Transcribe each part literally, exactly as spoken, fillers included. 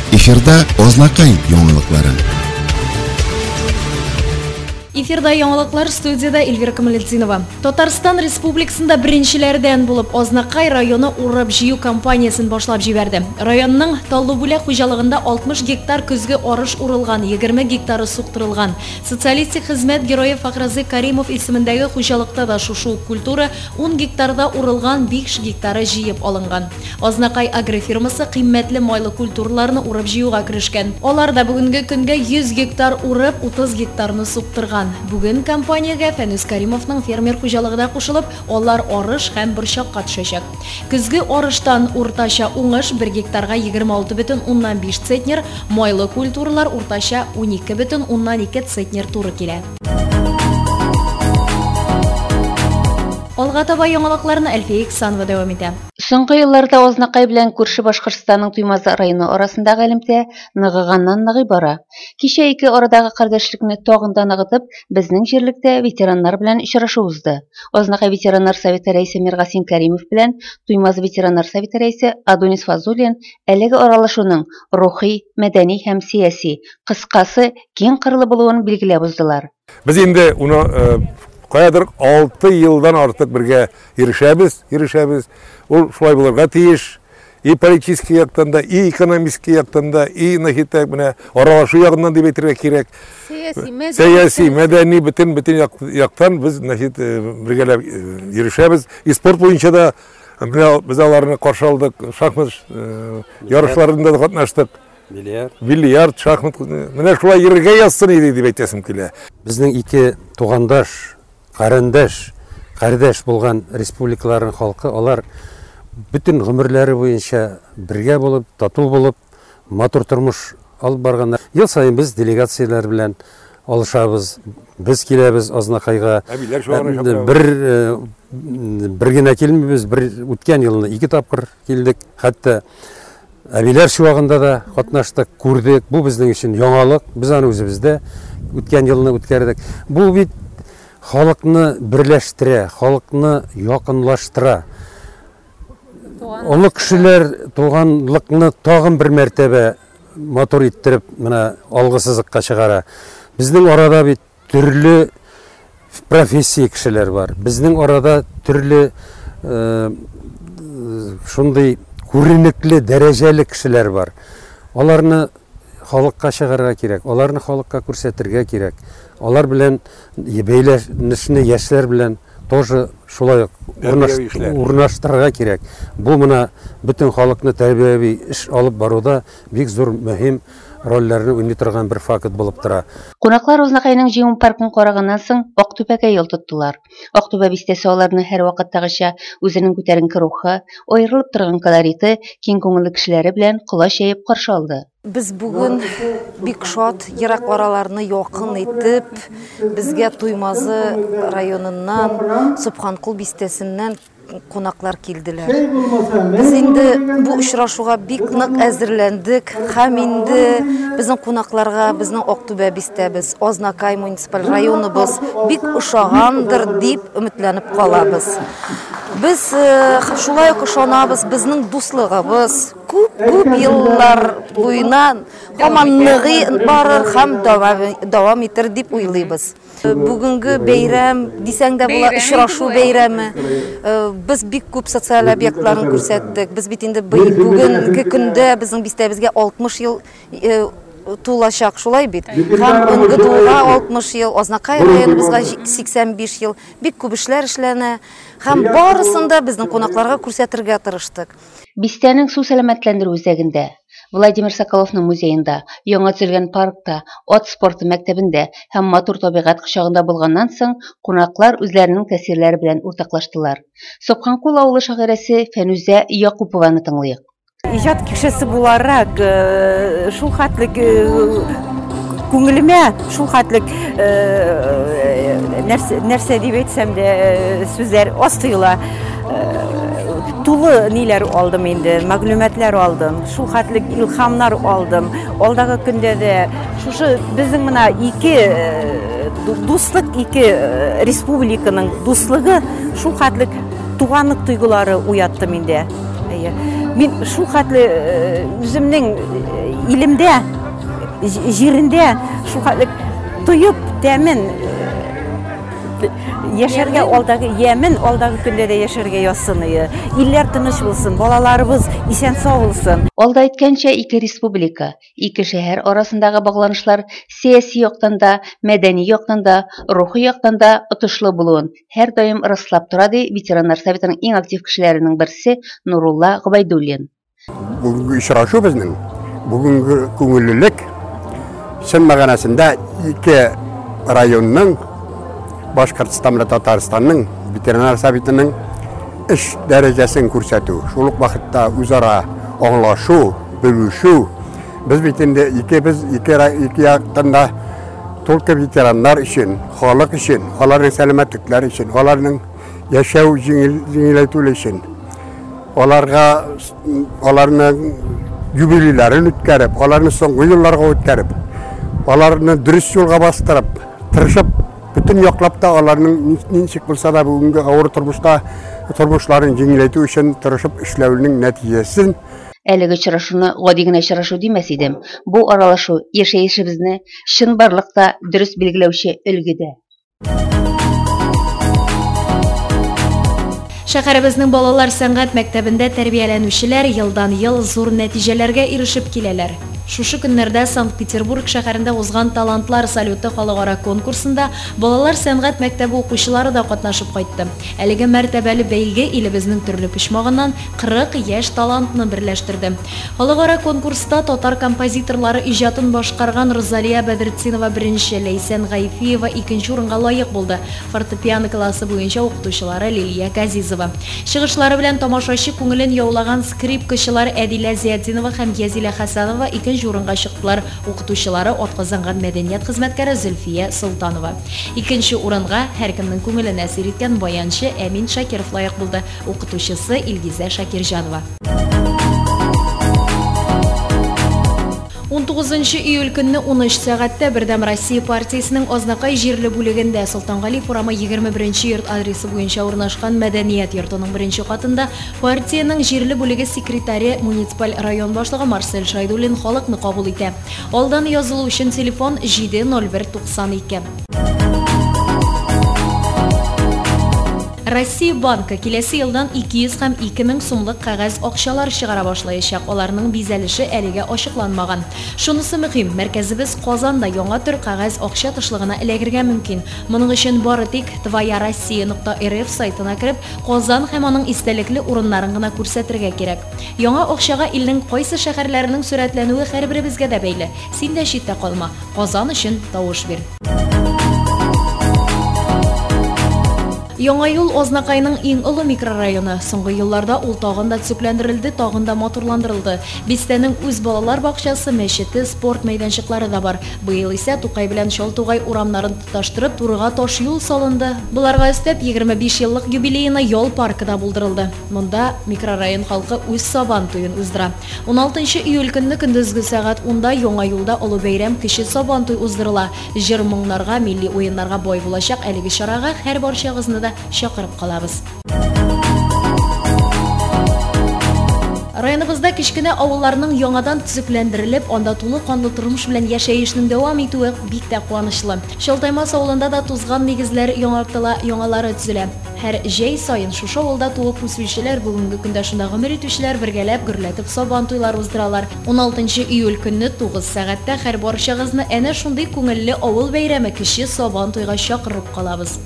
Эфирда Ознакай яңалыклары. Эфирда яңалыклар, студияда Эльвира Камалетдинова. Татарстан Республикасында беренчеләрдән булып Ознакай районы урып җыю кампаниясын башлап җибәрде. Районның Таллыбүләк хуҗалыгында алтмыш гектар көзге арыш урылган, егерме гектары суктырылган. Социалистик хезмәт герое Фахразы Каримов исемендәге хуҗалыкта да шушы культура ун гектарда урылган, биш гектары җыеп алынган. Ознакай агрофирмасы кыйммәтле майлы культураларны урып җыюга керешкән. Алар да бүгенге көнгә йөз гектар урып, утыз гектарны суктырган. Бүген компаниягә Фәнүс Каримовның фермер хуҗалыгына кушылып, алар арыш һәм борчакка төшәчәк. Көзге арыштан уртача уңыш бер гектарга егерме алты бөтен уннан биш центнер, майлы культуралар уртача ун ике бөтен уннан ике центнер туры килә. Алга таба яңалыкларны Әлфия Иксанова дәвам итә. Соңгы елларда Ознакай белән күрше Башкортстанның Туймазы районы арасындагы элемтә ныгыганнан-ныгый бара. Кичә ике арадагы кардәшлекне тагын да ныгытып, безнең җирлектә ветераннар белән очрашу узды. Ознакай ветераннар советы рәисе Миргасин Кәримов белән Туймазы ветераннар советы рәисе Адонис Фазулин әлеге аралашуның рухи, мәдәни һәм сияси, кыскасы, киң кырлы булуын билгеләп уздылар. Без инде уны Каядыр алты елдан артык бергә ирешәбез, ирешәбез. Ул шулай булырга тиеш. И политический яктан да, и экономический яктан да, и нахитәк менә аралашу ягыннан дип әйтергә кирәк. Сәяси, мәдәни бөтен бөтен яктан без нахит бергәләп ирешәбез. И спорт буенча да без аларны каршы алдык, шахмат ярышларында да катнаштык. Бильярд, бильярд, шахмат. Менә шулай йөрергә язсын иде дип әйтәсем килә. Безнең ике тугандаш, карындаш, кардәш булган республикаларның халкы, алар бүтән гомерләре буенча бергә булып, тату булып, матур тормыш алып барганнар. Ел сайын без делегацияләр белән алышабыз. Біз киләбез Ознакайга. Бер бер генә килмибез, бер үткән елны ике тапкыр килдек. Хәтта Әбиләр шуагында да катнаштык, күрдек. Бу безнең өчен яңалык. Без аны үзебездә үткән елны үткәрдек. Бу бит халыкны берләштерә, халыкны якынлаштыра. Олы кешеләр туганлыкны тагын бер мәртәбә матур иттереп, менә алгысызлыкка чыгара. Безнең арада бит төрле профессия кешеләр бар. Безнең арада төрле шундый күренекле, дәрәҗәле кешеләр бар. Аларны халыкка чыгарга кирәк, аларны халыкка күрсәтергә кирәк. Алар белән бәйләнешне яшьләр белән тоже шулай урнаштырырга кирәк. Бу менә бөтен халыкны тәрбияви эш алып баруда бик зур мөһим рольләрне уйный торган бер факт булып тора. Кунаклар Ознакайның җыюм паркын караганнан соң Актүбәгә юл тоттылар. Актүбә бистәсе аларны һәр вакыттагыча үзенең күтәренке рухы, аерылып торган колориты, киң күңелле кешеләре белән колач яеп каршы алды. Biz bugün bik şat, yirak aralarını yakın etip, bizge Tuymazı rayonundan, Subhankul bistesinden konaklar kildiler. Biz indi bu uçraşuğa bik nık əzirlendik, hem indi bizim konaklarga, bizim Aktübe bistemiz, Oznakay munisipal rayonumuz bik uşağandır deyip ümitlenip kalabız. Biz şulay uşanabız, bizim dostluğumuz күп еллар буена һаманлыгы барыр һәм дәвам итер дип уйлыйбыз. Бүгенге бәйрәм дисәң дә була, очрашу бәйрәме. Без бик күп социаль объектларны күрсәттек. Біз бит инде бүгенге көндә безнең бистәбезгә алтмыш ел тулачак, шулай бит. Һәм Онгыдуга алтмыш ел, Ознакай районыбызга сиксән биш ел. Бик күп эшләр эшләнә. Һәм барысын да безнең кунакларга күрсәтергә тырыштык. Бистәнең су сәламәтләндерү үзәгендә, Владимир Соколовның музейында, яңа төзелгән паркта, ат спорты мәктәбендә һәм матур табигать кочагында булганнан соң кунаклар үзләренең тәэсирләре белән уртаклаштылар. Субханкул авылы шагыйрәсе Фәнүзә Якупованы тыңлыйк. Иҗат кешесе буларак, шул хәтлек күңелемә, шул хәтлек нәрсә дип әйтсәм дә сүзләр аз тоела. Тулы ниләр алдым инде, мәгълүматлар алдым, шул хәтлек илһамнар алдым. Алдагы көндә дә шушы безнең менә ике дуслык, ике республиканың дуслыгы, шул хәтлек туганлык тойгылары уяттым инде. Мин шул хәтле үземнең илемдә, җирендә шулай туеп тәмен яшәргә алдагы ямен алдагы көндә дә яшәргә ясыны. Илләр тыныч булсын, балаларыбыз исән сау булсын. Алда әйткәнчә, ике республика, ике шәһәр арасындагы багланышлар сәяси яктан да, мәдәни яктан да, рухи яктан да отышлы булуын һәр даим раслап тора ди ветераннар советының иң актив кешеләренең берсе Нурулла Гобайдуллин. Бүгенге очрашу безнең, бүгенге күңеллелек чын мәгънәсендә ике районның Башкортстан белән Татарстанның ветераннар советының эш дәрәҗәсен күрсәтү, шул ук вакытта үзара аңлашу, белешү. Без бит инде ике без ике ике яктан да только ветераннар өчен, халык өчен, аларның сәламәтлекләре өчен, аларның яшәү җиңеләйтү өчен, аларга аларның юбилейларын үткәреп, аларны соңгы елларга үткәреп, аларны дөрес юлга бастырып, тырышып bütün яклап та аларның ничек булса да бүгенге авыр тормышта тормышларын җиңеләйтү өчен тырышып эшләүнең нәтиҗәсен Әлеге очрашуны гади генә очрашу димәс идем. Бу аралашу яшәешебезне чын барлыкта дөрес билгеләүче өлгедә. Шәһәребезнең балалар сәнгать мәктәбендә тәрбияләнүчеләр елдан ел зур нәтиҗәләргә ирешеп киләләр. Шушы көннәрдә Санкт-Петербург шәһәрендә узган талантлар салюты халыкара конкурсында балалар сәнгать мәктәбе укучылары да катнашып кайтты. Әлеге мәртәбәле бәйге илебезнең төрле почмагыннан кырык яшь талантны берләштерде. Халыкара конкурста татар композиторлары иҗатын башкарган Розалия Бәдретдинова беренче, Ләйсән Гайфиева икенче урынга лаек булды. Фортепиано классы буенча укытучылары Лилия Газизова. Чыгышлары белән тамашачы күңелен яулаган скрипкачылар Әдилә Зияддинова һәм Язилә Хәсәнова икенче урынга чыктылар. Укытучылары атказанган мәдәният хезмәткәре Зөлфия Султанова. Икенче урынга һәркемнең күңелен әсир иткән баянчы Әмин Шакиров лаек булды. Укытучысы Илгизә Шакирҗанова. он тугызынчы июль көнне он өч сәгатьтә Бердәм Россия партиясының Азнакай җирле бүлегендә Солтангали урамы егерме беренче йорт адресы буенча урнашкан мәдәният йортының беренче катында партияның җирле бүлеге секретаре муниципаль район башлыгы Марсель Шайдуллин халыкны кабул итә. Алдан язылу өчен телефон җиде ноль бер туксан ике. Россия банкы киләсе елдан ике йөз һәм ике мең сумлык кәгазь акчалар чыгара башлаячак. Аларның бизәлеше әлегә ачыкланмаган. Шунысы мөһим, мәркәзебез Казанда яңа төр кәгазь акча тышлыгына эләгергә мөмкин. Моның өчен бары тик твоя россия нокта эр эф сайтына кереп, Казан һәм аның истәлекле урыннарын гына күрсәтергә кирәк. Яңа акчага илнең кайсы шәһәрләренең сурәтләнүе һәрберебезгә дә бәйле. Син дә читтә калма. Казан өчен тавыш бир. Яңа юл Азнакайның иң олы микрорайоны. Соңгы елларда ул тагын да төзекләндерелде, тагын да матурландырылды. Бистәнең үз балалар бакчасы, мәчете, спорт мәйданчыклары да бар. Быел исә Тукай белән Шалтугай урамнарын тоташтырып, турыга таш юл салынды. Буларга өстәп егерме биш еллык юбилейны ял паркы да булдырылды. Монда микрорайон халкы үз сабан туен уздыра. он алтынчы июль көнне көндезге сәгать унда яңа юлда олы бәйрәм кече сабан туй уздырыла. Җыр-моңнарга, милли уеннарга бай булачак әлеге чарага һәр барчагызны да чакырып калабыз. Районыбызда кичкенә авылларның яңадан төзекләндерелеп, анда тулы канлы тормыш белән яшәешнең дәвам итүе бик тә куанычлы. Шалтаймас авылында да тузган нигезләр яңартыла, яңалары төзелә. Һәр җәй сайын шушы авылда туып үсүчеләр бүгенге көндә шунда гомер итүчеләр бергәләп гөрләтеп сабан туйлар уздыралар. он алтынчы июль көнне тугыз сәгатьтә һәр барчагызны әнә шундый күңелле авыл бәйрәме кече сабан туйга чакырып калабыз.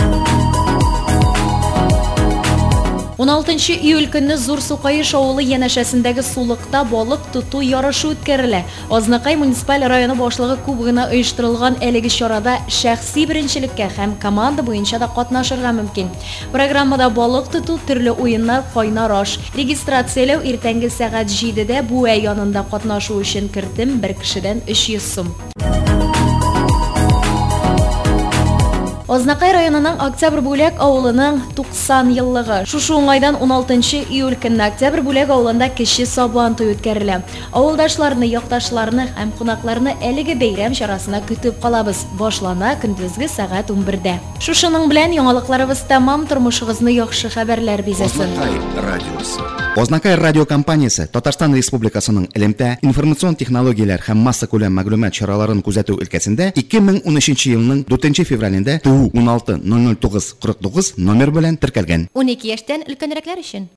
он алтынчы июль көнне Зур Сукаеш авылы янәшәсендәге сулыкта балык тоту ярышы үткәрелә. Азнакай муниципаль районы башлыгы кубогына оештырылган әлеге чарада шәхси беренчелеккә һәм команда буенча да катнашырга мөмкин. Программада балык тоту, төрле уеннар, кайнар аш. Регистрацияләү иртәнге сәгать җидедә Буа янында катнашу өчен кертем бер кешедән өч йөз сум. Ознакай районының Октябрь бүләк авылының туксан еллыгы. Шушы уңайдан он алтынчы июль көнне Октябрь бүләк авылында кече сабан туй үткәрелә. Авылдашларны, якташларны һәм кунакларны әлеге бәйрәм чарасына көтеп калабыз. Башлана көндезге сәгать унбердә. Шушының белән яңалыкларыбыз тәмам, тормышыгызны яхшы хәбәрләр бизәсен. Ознакай радиосы. Ознакай радиокомпаниясе Татарстан Республикасының элемтә, информацион технологияләр һәм масса күләм мәгълүмат чараларын күзәтү өлкәсендә ике мең унөченче елның дүртенче февралендә ТУ он алты ноль ноль тугыз кырык тугыз номер белән теркәлгән. унике яшьтән өлкәнрәкләр өчен.